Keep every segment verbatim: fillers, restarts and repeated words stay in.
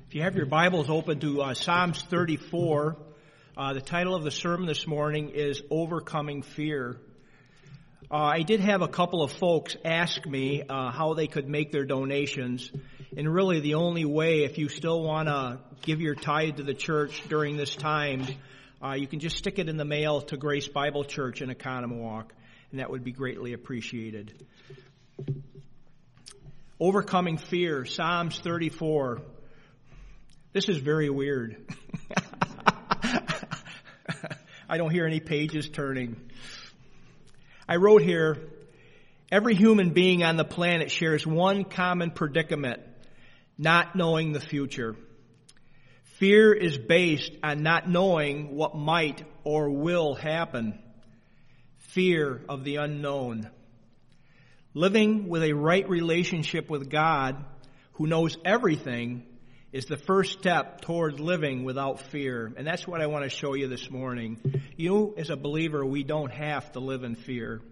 If you have your Bibles open to uh, Psalms thirty-four, uh, the title of the sermon this morning is Overcoming Fear. Uh, I did have a couple of folks ask me uh, how they could make their donations. And really the only way, if you still want to give your tithe to the church during this time, uh, you can just stick it in the mail to Grace Bible Church in Oconomowoc, and that would be greatly appreciated. Overcoming Fear, Psalms thirty-four. This is very weird. I don't hear any pages turning. I wrote here, every human being on the planet shares one common predicament, not knowing the future. Fear is based on not knowing what might or will happen. Fear of the unknown. Living with a right relationship with God, who knows everything, is the first step towards living without fear. And that's what I want to show you this morning. You, as a believer, we don't have to live in fear.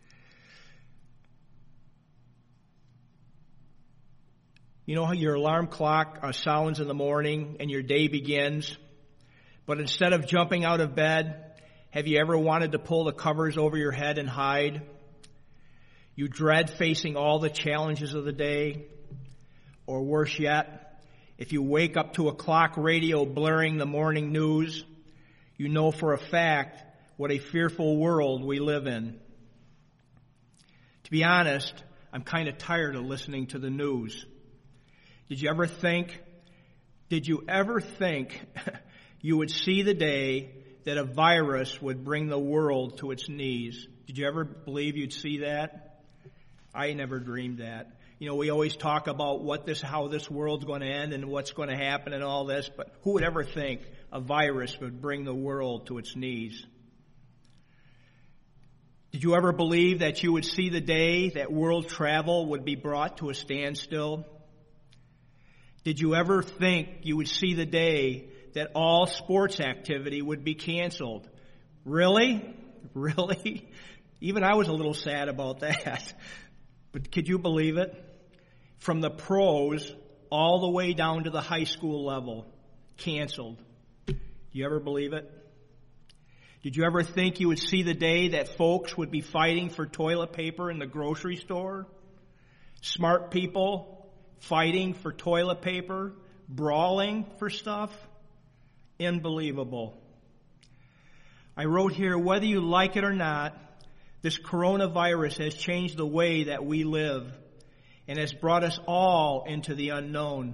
You know how your alarm clock uh, sounds in the morning and your day begins? But instead of jumping out of bed, have you ever wanted to pull the covers over your head and hide? You dread facing all the challenges of the day. Or worse yet, if you wake up to a clock radio blaring the morning news, you know for a fact what a fearful world we live in. To be honest, I'm kind of tired of listening to the news. Did you ever think, did you ever think you would see the day that a virus would bring the world to its knees? Did you ever believe you'd see that? I never dreamed that. You know, we always talk about what this, how this world's going to end and what's going to happen and all this, but who would ever think a virus would bring the world to its knees? Did you ever believe that you would see the day that world travel would be brought to a standstill? Did you ever think you would see the day that all sports activity would be canceled? Really? Really? Even I was a little sad about that. But could you believe it? From the pros all the way down to the high school level, canceled. Do you ever believe it? Did you ever think you would see the day that folks would be fighting for toilet paper in the grocery store? Smart people fighting for toilet paper, brawling for stuff? Unbelievable. I wrote here, whether you like it or not, this coronavirus has changed the way that we live and has brought us all into the unknown.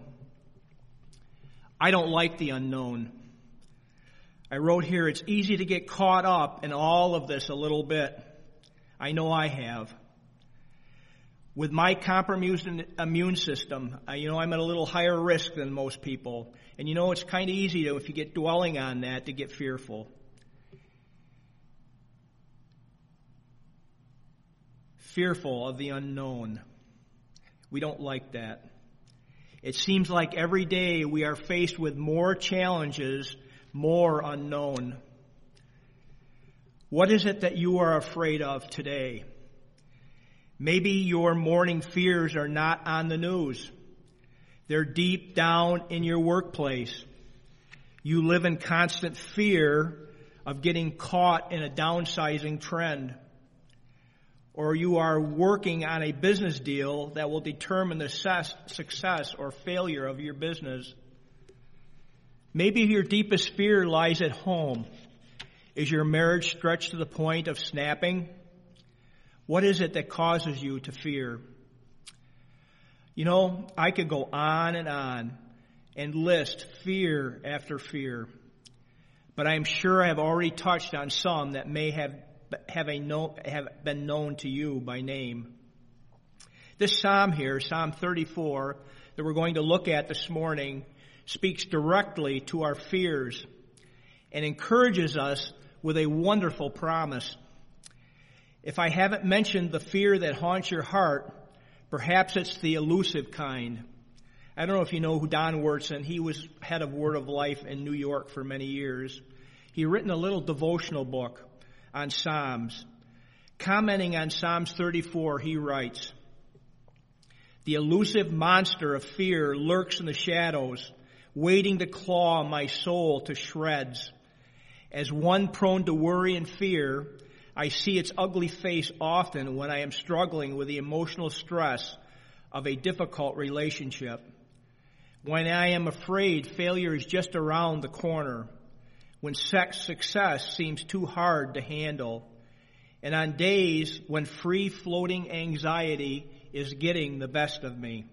I don't like the unknown. I wrote here, it's easy to get caught up in all of this a little bit. I know I have. With my compromised immune system, you know, I'm at a little higher risk than most people. And you know, it's kind of easy to, if you get dwelling on that, to get fearful. Fearful of the unknown. We don't like that. It seems like every day we are faced with more challenges, more unknown. What is it that you are afraid of today? Maybe your morning fears are not on the news. They're deep down in your workplace. You live in constant fear of getting caught in a downsizing trend. Or you are working on a business deal that will determine the success or failure of your business. Maybe your deepest fear lies at home. Is your marriage stretched to the point of snapping? What is it that causes you to fear? You know, I could go on and on and list fear after fear, but I'm sure I have already touched on some that may have Have, a know, have been known to you by name. This psalm here, Psalm thirty-four, that we're going to look at this morning, speaks directly to our fears and encourages us with a wonderful promise. If I haven't mentioned the fear that haunts your heart, perhaps it's the elusive kind. I don't know if you know who Don Wurtson. He was head of Word of Life in New York for many years. He written a little devotional book on Psalms. Commenting on Psalms thirty-four, he writes, The elusive monster of fear lurks in the shadows waiting to claw my soul to shreds. As one prone to worry and fear, I see its ugly face often when I am struggling with the emotional stress of a difficult relationship. When I am afraid failure is just around the corner. When sex success seems too hard to handle. And on days when free-floating anxiety is getting the best of me.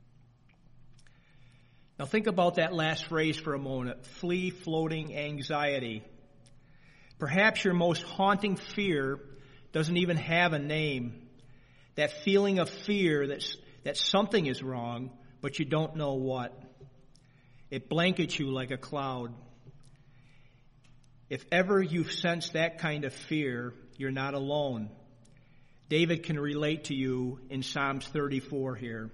Now think about that last phrase for a moment. Free-floating anxiety. Perhaps your most haunting fear doesn't even have a name. That feeling of fear that's, that something is wrong, but you don't know what. It blankets you like a cloud. If ever you've sensed that kind of fear, you're not alone. David can relate to you in Psalms thirty-four here.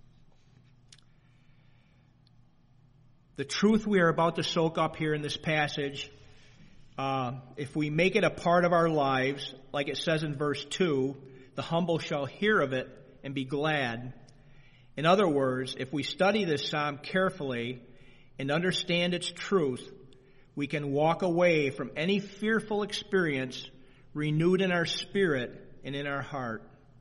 The truth we are about to soak up here in this passage, uh, if we make it a part of our lives, like it says in verse two, the humble shall hear of it and be glad. In other words, if we study this psalm carefully and understand its truth, we can walk away from any fearful experience renewed in our spirit and in our heart.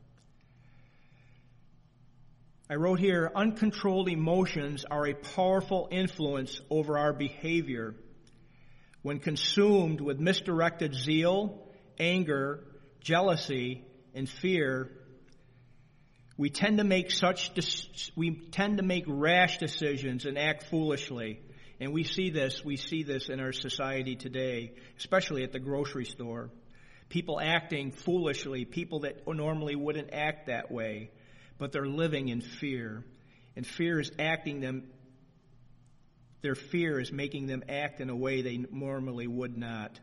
I wrote here, uncontrolled emotions are a powerful influence over our behavior. When consumed with misdirected zeal, anger, jealousy, and fear, we tend to make such we tend to make rash decisions and act foolishly. And we see this, we see this in our society today, especially at the grocery store. People acting foolishly, people that normally wouldn't act that way, but they're living in fear. And fear is acting them, their fear is making them act in a way they normally would not.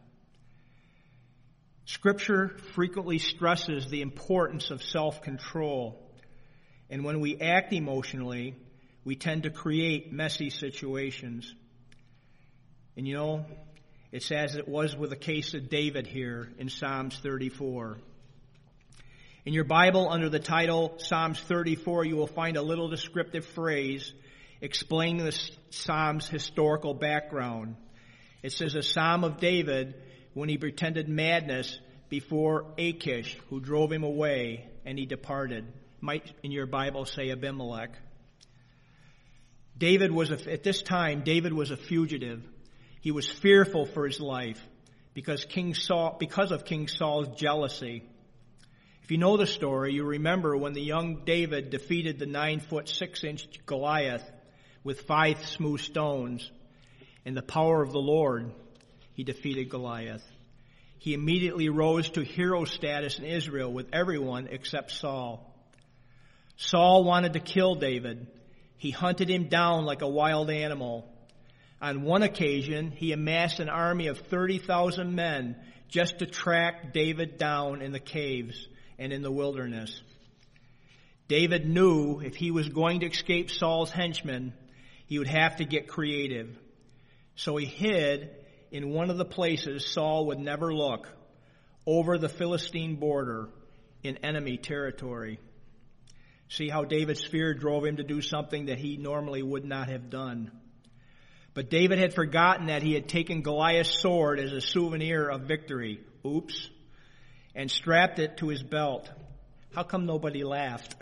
Scripture frequently stresses the importance of self-control. And when we act emotionally, we tend to create messy situations. And you know, it's as it was with the case of David here in Psalms thirty-four. In your Bible, under the title Psalms thirty-four, you will find a little descriptive phrase explaining the Psalm's historical background. It says, a Psalm of David when he pretended madness before Achish, who drove him away, and he departed. Might in your Bible say Abimelech. David was, a, at this time, David was a fugitive. He was fearful for his life because King Saul, because of King Saul's jealousy. If you know the story, you remember when the young David defeated the nine foot six inch Goliath with five smooth stones. In the power of the Lord, he defeated Goliath. He immediately rose to hero status in Israel with everyone except Saul. Saul wanted to kill David. He hunted him down like a wild animal. On one occasion, he amassed an army of thirty thousand men just to track David down in the caves and in the wilderness. David knew if he was going to escape Saul's henchmen, he would have to get creative. So he hid in one of the places Saul would never look, over the Philistine border in enemy territory. See how David's fear drove him to do something that he normally would not have done. But David had forgotten that he had taken Goliath's sword as a souvenir of victory. Oops. And strapped it to his belt. How come nobody laughed?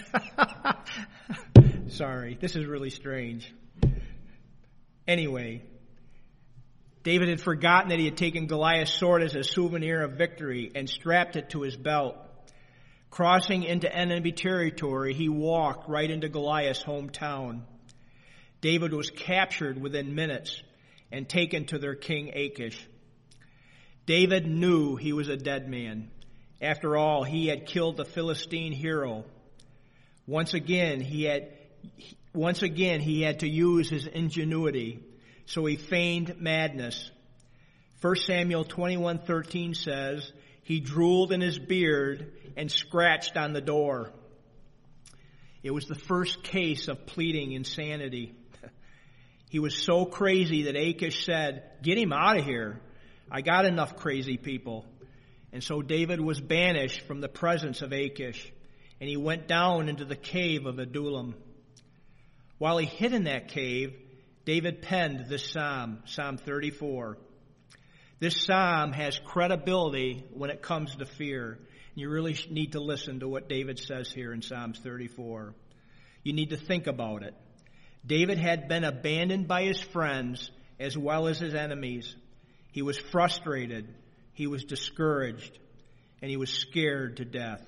Sorry, this is really strange. Anyway, David had forgotten that he had taken Goliath's sword as a souvenir of victory and strapped it to his belt. Crossing into enemy territory, he walked right into Goliath's hometown. David was captured within minutes and taken to their king Achish. David knew he was a dead man. After all, he had killed the Philistine hero. Once again, he had once again he had to use his ingenuity, so he feigned madness. First Samuel twenty-one thirteen says, he drooled in his beard and scratched on the door. It was the first case of pleading insanity. He was so crazy that Achish said, get him out of here. I got enough crazy people. And so David was banished from the presence of Achish, and he went down into the cave of Adullam. While he hid in that cave, David penned this psalm, Psalm thirty-four. This psalm has credibility when it comes to fear. You really need to listen to what David says here in Psalms thirty-four. You need to think about it. David had been abandoned by his friends as well as his enemies. He was frustrated, he was discouraged, and he was scared to death.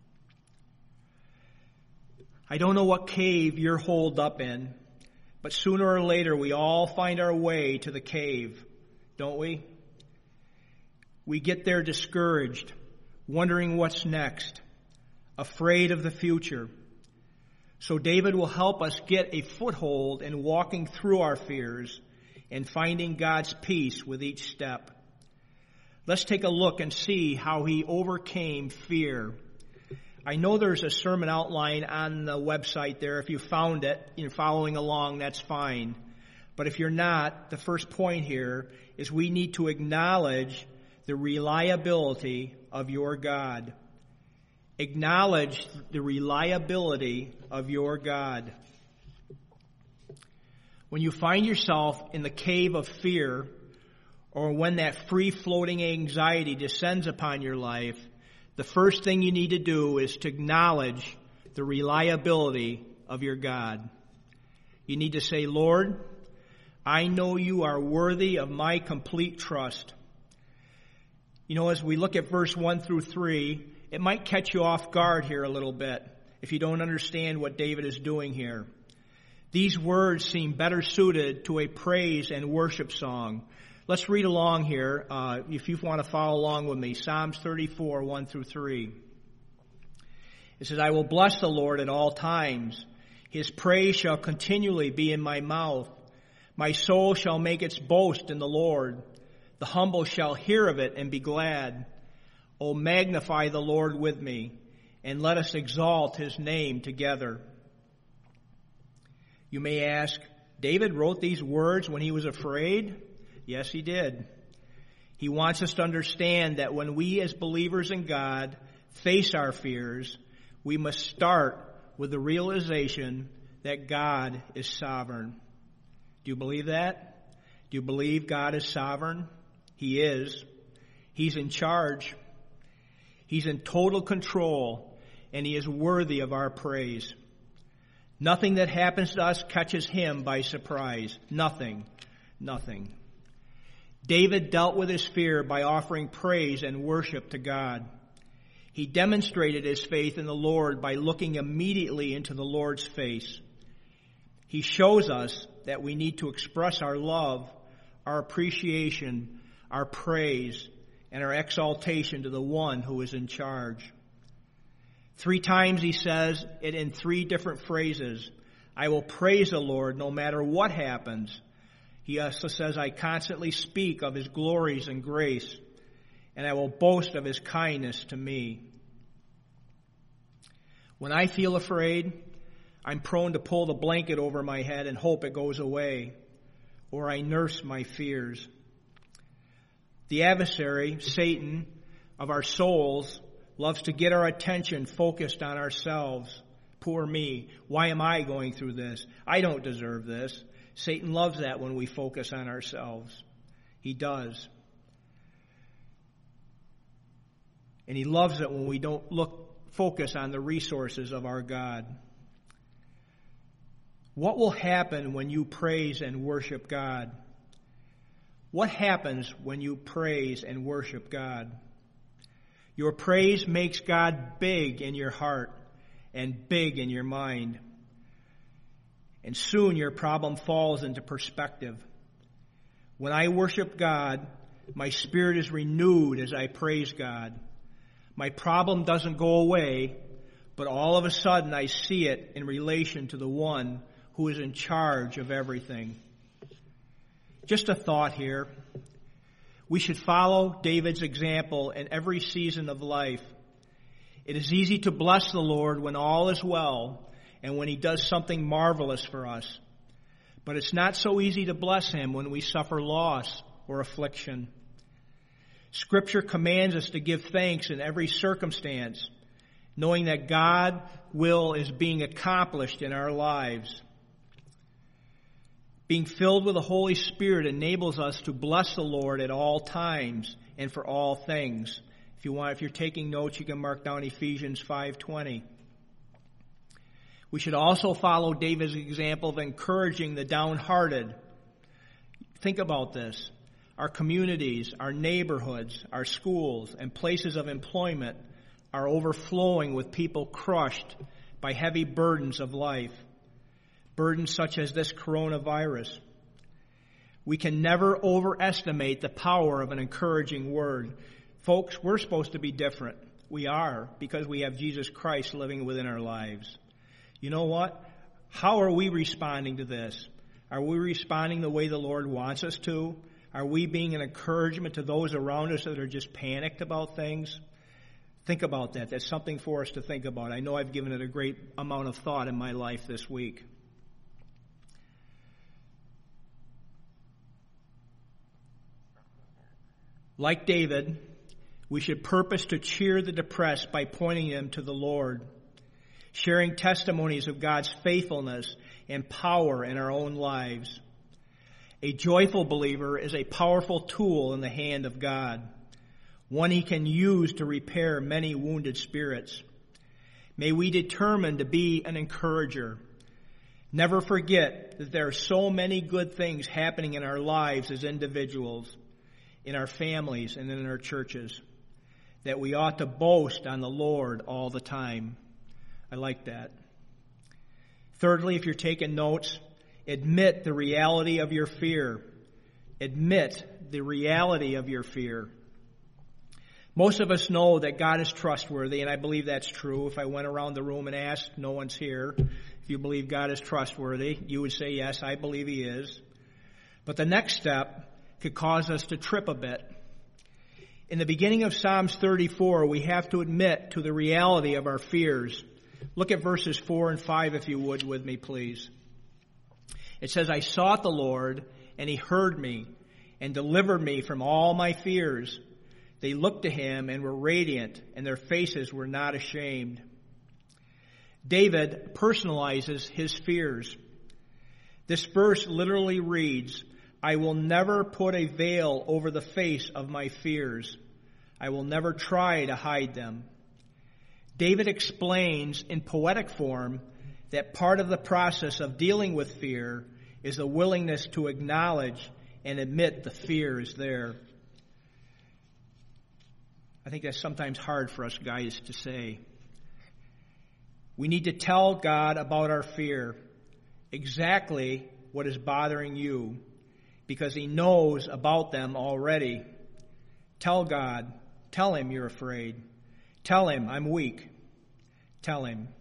I don't know what cave you're holed up in, but sooner or later we all find our way to the cave, don't we? We get there discouraged, wondering what's next, afraid of the future. So David will help us get a foothold in walking through our fears and finding God's peace with each step. Let's take a look and see how he overcame fear. I know there's a sermon outline on the website there. If you found it, you're following along, that's fine. But if you're not, the first point here is we need to acknowledge the reliability of your God. Acknowledge the reliability of your God. When you find yourself in the cave of fear, or when that free-floating anxiety descends upon your life, the first thing you need to do is to acknowledge the reliability of your God. You need to say, Lord, I know you are worthy of my complete trust. You know, as we look at verse one through three, it might catch you off guard here a little bit if you don't understand what David is doing here. These words seem better suited to a praise and worship song. Let's read along here, uh, if you want to follow along with me. Psalms thirty-four, one through three. It says, I will bless the Lord at all times. His praise shall continually be in my mouth. My soul shall make its boast in the Lord. The humble shall hear of it and be glad. O magnify the Lord with me, and let us exalt his name together. You may ask, David wrote these words when he was afraid? Yes, he did. He wants us to understand that when we as believers in God face our fears, we must start with the realization that God is sovereign. Do you believe that? Do you believe God is sovereign? He is. He's in charge. He's in total control, and he is worthy of our praise. Nothing that happens to us catches him by surprise. Nothing. Nothing. David dealt with his fear by offering praise and worship to God. He demonstrated his faith in the Lord by looking immediately into the Lord's face. He shows us that we need to express our love, our appreciation, our praise, and our exaltation to the one who is in charge. Three times he says it in three different phrases. I will praise the Lord no matter what happens. He also says, I constantly speak of his glories and grace, and I will boast of his kindness to me. When I feel afraid, I'm prone to pull the blanket over my head and hope it goes away, or I nurse my fears. The adversary, Satan, of our souls, loves to get our attention focused on ourselves. Poor me. Why am I going through this? I don't deserve this. Satan loves that when we focus on ourselves. He does. And he loves it when we don't look, focus on the resources of our God. What will happen when you praise and worship God? What happens when you praise and worship God? Your praise makes God big in your heart and big in your mind. And soon your problem falls into perspective. When I worship God, my spirit is renewed as I praise God. My problem doesn't go away, but all of a sudden I see it in relation to the one who is in charge of everything. Just a thought here. We should follow David's example in every season of life. It is easy to bless the Lord when all is well and when he does something marvelous for us. But it's not so easy to bless him when we suffer loss or affliction. Scripture commands us to give thanks in every circumstance, knowing that God's will is being accomplished in our lives. Being filled with the Holy Spirit enables us to bless the Lord at all times and for all things. If you want, if you're taking notes, you can mark down Ephesians five twenty. We should also follow David's example of encouraging the downhearted. Think about this. Our communities, our neighborhoods, our schools, and places of employment are overflowing with people crushed by heavy burdens of life. Burdens such as this coronavirus. We can never overestimate the power of an encouraging word. Folks, we're supposed to be different. We are, because we have Jesus Christ living within our lives. You know what? How are we responding to this? Are we responding the way the Lord wants us to? Are we being an encouragement to those around us that are just panicked about things? Think about that. That's something for us to think about. I know I've given it a great amount of thought in my life this week. Like David, we should purpose to cheer the depressed by pointing them to the Lord, sharing testimonies of God's faithfulness and power in our own lives. A joyful believer is a powerful tool in the hand of God, one he can use to repair many wounded spirits. May we determine to be an encourager. Never forget that there are so many good things happening in our lives as individuals, in our families, and in our churches, that we ought to boast on the Lord all the time. I like that. Thirdly, if you're taking notes, admit the reality of your fear. Admit the reality of your fear. Most of us know that God is trustworthy, and I believe that's true. If I went around the room and asked, no one's here, if you believe God is trustworthy, you would say, yes, I believe He is. But the next step could cause us to trip a bit. In the beginning of Psalms thirty-four, we have to admit to the reality of our fears. Look at verses four and five, if you would, with me, please. It says, I sought the Lord, and He heard me, and delivered me from all my fears. They looked to Him and were radiant, and their faces were not ashamed. David personalizes his fears. This verse literally reads, I will never put a veil over the face of my fears. I will never try to hide them. David explains in poetic form that part of the process of dealing with fear is the willingness to acknowledge and admit the fear is there. I think that's sometimes hard for us guys to say. We need to tell God about our fear, exactly what is bothering you, because He knows about them already. Tell God. Tell Him you're afraid. Tell Him I'm weak. Tell Him.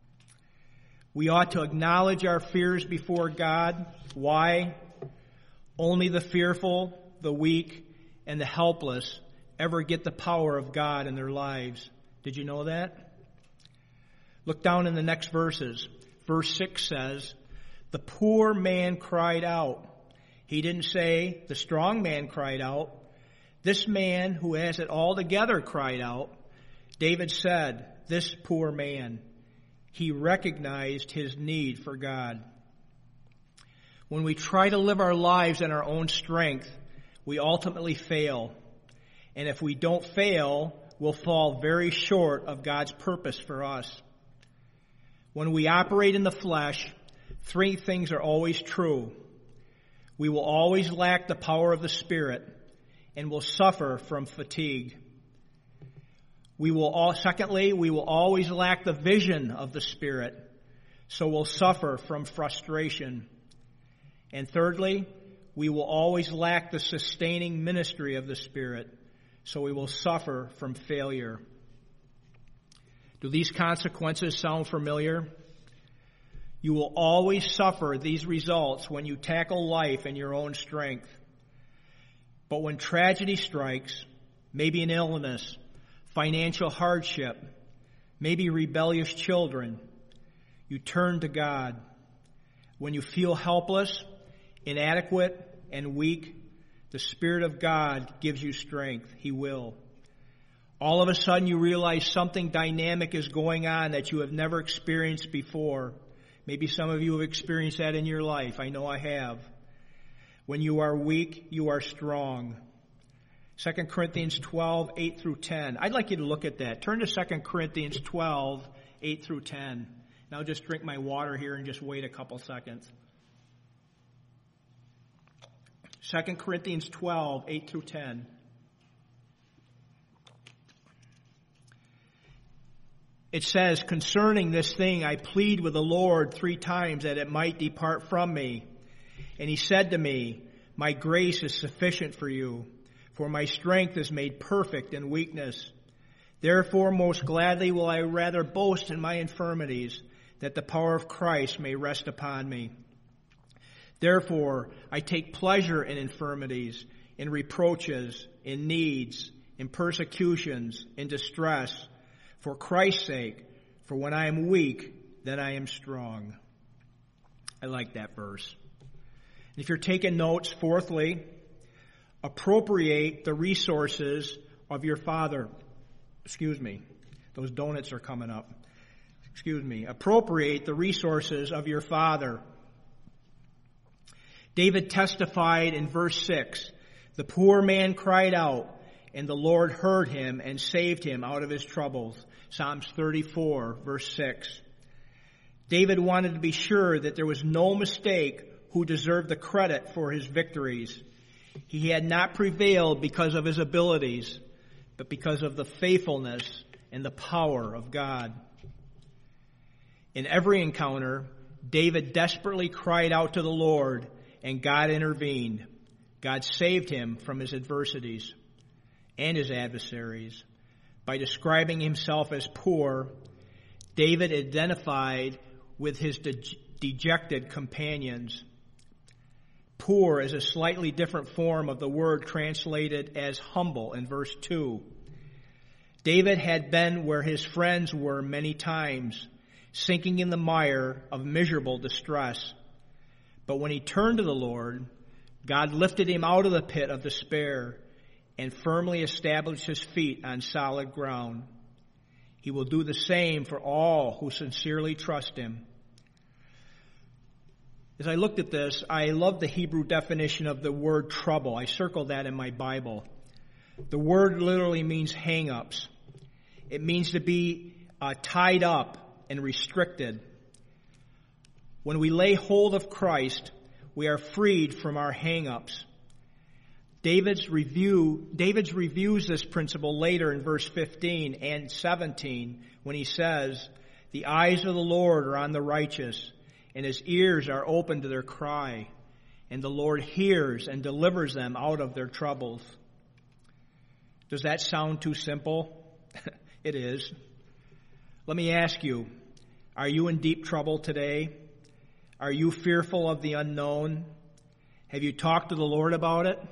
We ought to acknowledge our fears before God. Why? Only the fearful, the weak, and the helpless ever get the power of God in their lives. Did you know that? Look down in the next verses. Verse six says, the poor man cried out. He didn't say the strong man cried out. This man who has it all together cried out. David said, this poor man. He recognized his need for God. When we try to live our lives in our own strength, we ultimately fail. And if we don't fail, we'll fall very short of God's purpose for us. When we operate in the flesh, three things are always true. We will always lack the power of the Spirit and will suffer from fatigue. We will all, secondly, we will always lack the vision of the Spirit, so we'll suffer from frustration. And thirdly, we will always lack the sustaining ministry of the Spirit, so we will suffer from failure. Do these consequences sound familiar? You will always suffer these results when you tackle life in your own strength. But when tragedy strikes, maybe an illness, financial hardship, maybe rebellious children, you turn to God. When you feel helpless, inadequate, and weak, the Spirit of God gives you strength. He will. All of a sudden you realize something dynamic is going on that you have never experienced before. Maybe some of you have experienced that in your life. I know I have. When you are weak, you are strong. Second Corinthians twelve, eight through ten. I'd like you to look at that. Turn to Second Corinthians twelve, eight through ten. Now I'll just drink my water here and just wait a couple seconds. Second Corinthians twelve, eight through ten. It says, concerning this thing I plead with the Lord three times that it might depart from me. And he said to me, my grace is sufficient for you, for my strength is made perfect in weakness. Therefore most gladly will I rather boast in my infirmities, that the power of Christ may rest upon me. Therefore I take pleasure in infirmities, in reproaches, in needs, in persecutions, in distress, for Christ's sake, for when I am weak, then I am strong. I like that verse. If you're taking notes, fourthly, appropriate the resources of your Father. Excuse me. Those donuts are coming up. Excuse me. Appropriate the resources of your Father. David testified in verse six, the poor man cried out, and the Lord heard him and saved him out of his troubles. Psalms thirty-four, verse six. David wanted to be sure that there was no mistake who deserved the credit for his victories. He had not prevailed because of his abilities, but because of the faithfulness and the power of God. In every encounter, David desperately cried out to the Lord, and God intervened. God saved him from his adversities and his adversaries. By describing himself as poor, David identified with his de- dejected companions. Poor is a slightly different form of the word translated as humble in verse two. David had been where his friends were many times, sinking in the mire of miserable distress. But when he turned to the Lord, God lifted him out of the pit of despair and firmly established his feet on solid ground. He will do the same for all who sincerely trust him. As I looked at this, I love the Hebrew definition of the word trouble. I circled that in my Bible. The word literally means hang-ups. It means to be uh, tied up and restricted. When we lay hold of Christ, we are freed from our hang-ups. David's review, David's reviews this principle later in verse fifteen and seventeen when he says, the eyes of the Lord are on the righteous, and his ears are open to their cry, and the Lord hears and delivers them out of their troubles. Does that sound too simple? It is. Let me ask you, are you in deep trouble today? Are you fearful of the unknown? Have you talked to the Lord about it?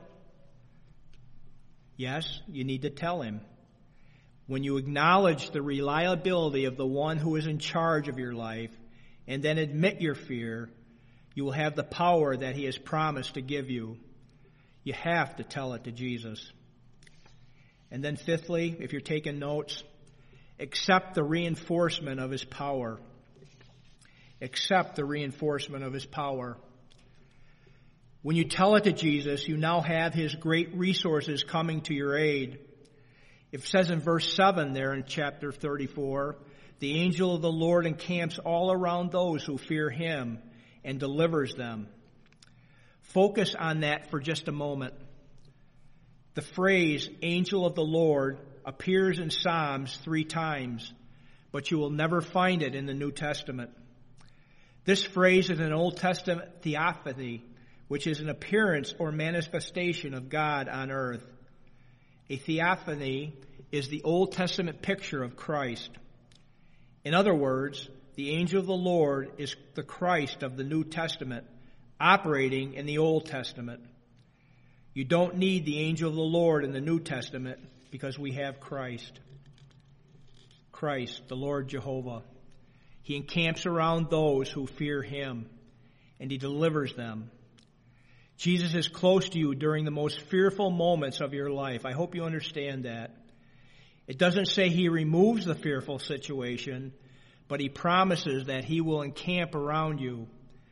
Yes, you need to tell him. When you acknowledge the reliability of the one who is in charge of your life, and then admit your fear, you will have the power that he has promised to give you. You have to tell it to Jesus. And then fifthly, if you're taking notes, accept the reinforcement of his power. Accept the reinforcement of his power. When you tell it to Jesus, you now have his great resources coming to your aid. It says in verse seven there in chapter thirty-four, the angel of the Lord encamps all around those who fear him and delivers them. Focus on that for just a moment. The phrase, angel of the Lord, appears in Psalms three times, but you will never find it in the New Testament. This phrase is an Old Testament theophany, which is an appearance or manifestation of God on earth. A theophany is the Old Testament picture of Christ. In other words, the angel of the Lord is the Christ of the New Testament, operating in the Old Testament. You don't need the angel of the Lord in the New Testament because we have Christ. Christ, the Lord Jehovah. He encamps around those who fear him, and he delivers them. Jesus is close to you during the most fearful moments of your life. I hope you understand that. It doesn't say he removes the fearful situation, but he promises that he will encamp around you.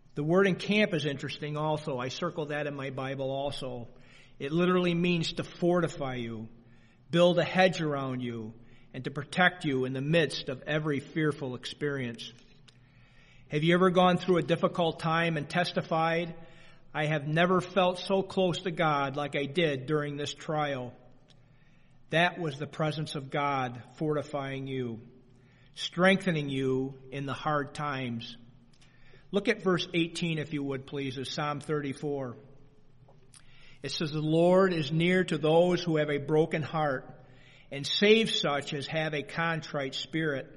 The word encamp is interesting also. I circled that in my Bible also. It literally means to fortify you, build a hedge around you, and to protect you in the midst of every fearful experience. Have you ever gone through a difficult time and testified, I have never felt so close to God like I did during this trial? That was the presence of God fortifying you, strengthening you in the hard times. Look at verse eighteen, if you would, please, of Psalm thirty-four. It says, the Lord is near to those who have a broken heart and saves such as have a contrite spirit.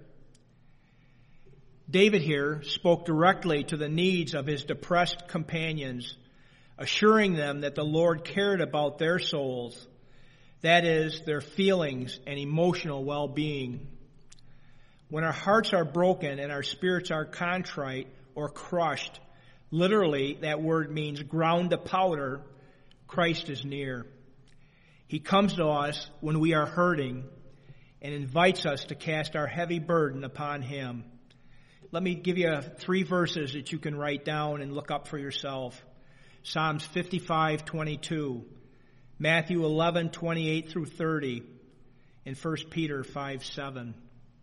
David here spoke directly to the needs of his depressed companions, assuring them that the Lord cared about their souls, that is, their feelings and emotional well-being. When our hearts are broken and our spirits are contrite or crushed, literally that word means ground to powder, Christ is near. He comes to us when we are hurting and invites us to cast our heavy burden upon Him. Let me give you three verses that you can write down and look up for yourself. Psalms fifty-five twenty-two, Matthew eleven twenty-eight through thirty, and First Peter five seven.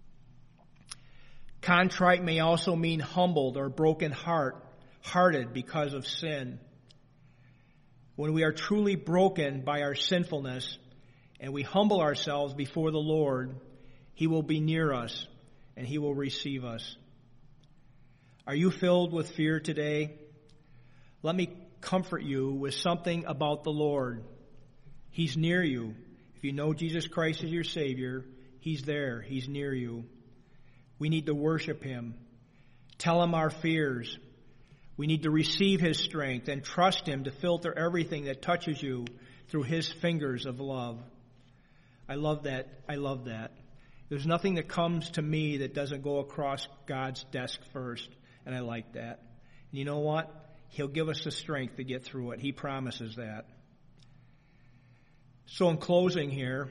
Contrite may also mean humbled or broken heart, hearted because of sin. When we are truly broken by our sinfulness and we humble ourselves before the Lord, He will be near us and He will receive us. Are you filled with fear today? Let me comfort you with something about the Lord. He's near you. If you know Jesus Christ as your Savior, He's there. He's near you. We need to worship Him. Tell Him our fears. We need to receive His strength and trust Him to filter everything that touches you through His fingers of love. I love that. I love that. There's nothing that comes to me that doesn't go across God's desk first, and I like that. And you know what? He'll give us the strength to get through it. He promises that. So in closing here,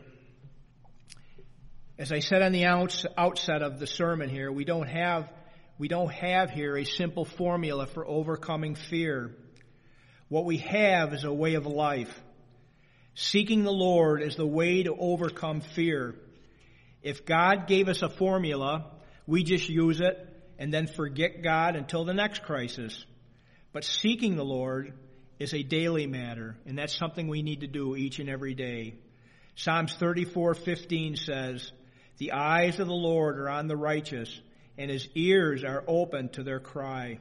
as I said on the outset of the sermon here, we don't have we don't have here a simple formula for overcoming fear. What we have is a way of life. Seeking the Lord is the way to overcome fear. If God gave us a formula, we just use it and then forget God until the next crisis. But seeking the Lord is a daily matter, and that's something we need to do each and every day. Psalms thirty-four fifteen says, the eyes of the Lord are on the righteous, and His ears are open to their cry.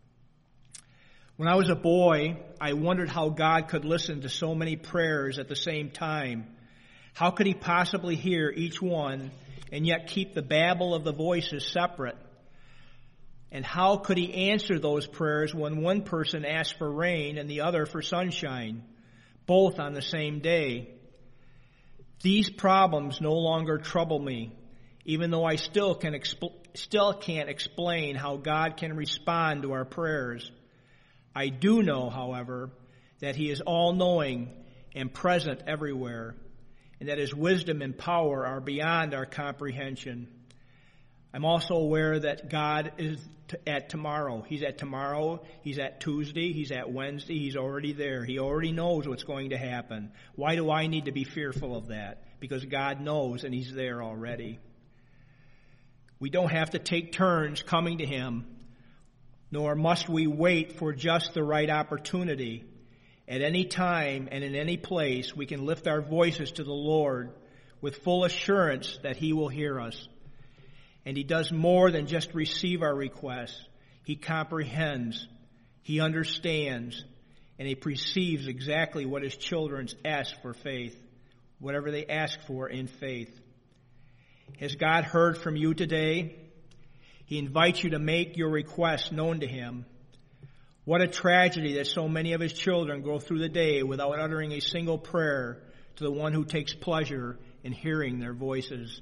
When I was a boy, I wondered how God could listen to so many prayers at the same time. How could He possibly hear each one and yet keep the babble of the voices separate? And how could He answer those prayers when one person asked for rain and the other for sunshine, both on the same day? These problems no longer trouble me, even though I still can expl- still can't explain how God can respond to our prayers. I do know, however, that He is all-knowing and present everywhere, and that His wisdom and power are beyond our comprehension. I'm also aware that God is t- at tomorrow. He's at tomorrow. He's at Tuesday. He's at Wednesday. He's already there. He already knows what's going to happen. Why do I need to be fearful of that? Because God knows and He's there already. We don't have to take turns coming to Him, nor must we wait for just the right opportunity. At any time and in any place, we can lift our voices to the Lord with full assurance that He will hear us. And He does more than just receive our requests. He comprehends, He understands, and He perceives exactly what His children ask for faith, whatever they ask for in faith. Has God heard from you today? He invites you to make your requests known to Him. What a tragedy that so many of His children go through the day without uttering a single prayer to the one who takes pleasure in hearing their voices.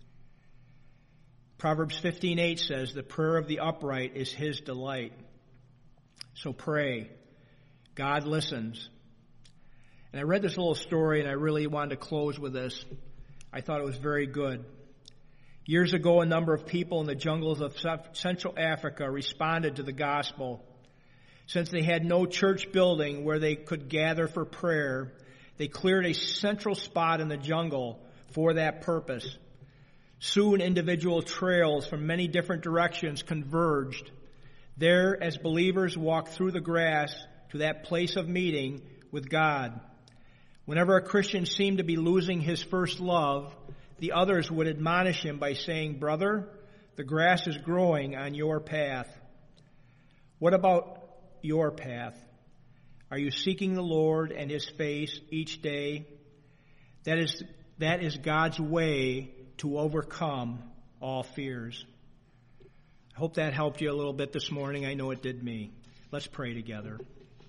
Proverbs fifteen eight says, the prayer of the upright is His delight. So pray. God listens. And I read this little story, and I really wanted to close with this. I thought it was very good. Years ago, a number of people in the jungles of Central Africa responded to the gospel. Since they had no church building where they could gather for prayer, they cleared a central spot in the jungle for that purpose. Soon individual trails from many different directions converged. There, as believers walked through the grass to that place of meeting with God. Whenever a Christian seemed to be losing his first love, the others would admonish him by saying, "Brother, the grass is growing on your path." What about your path? Are you seeking the Lord and His face each day? That is, that is God's way to overcome all fears. I hope that helped you a little bit this morning. I know it did me. Let's pray together.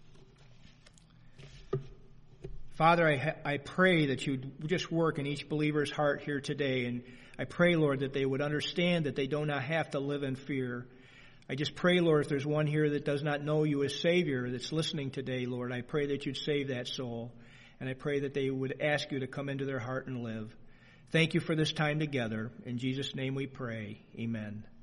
Father, I, I pray that you'd just work in each believer's heart here today. And I pray, Lord, that they would understand that they do not have to live in fear. I just pray, Lord, if there's one here that does not know you as Savior that's listening today, Lord, I pray that you'd save that soul. And I pray that they would ask you to come into their heart and live. Thank you for this time together. In Jesus' name we pray. Amen.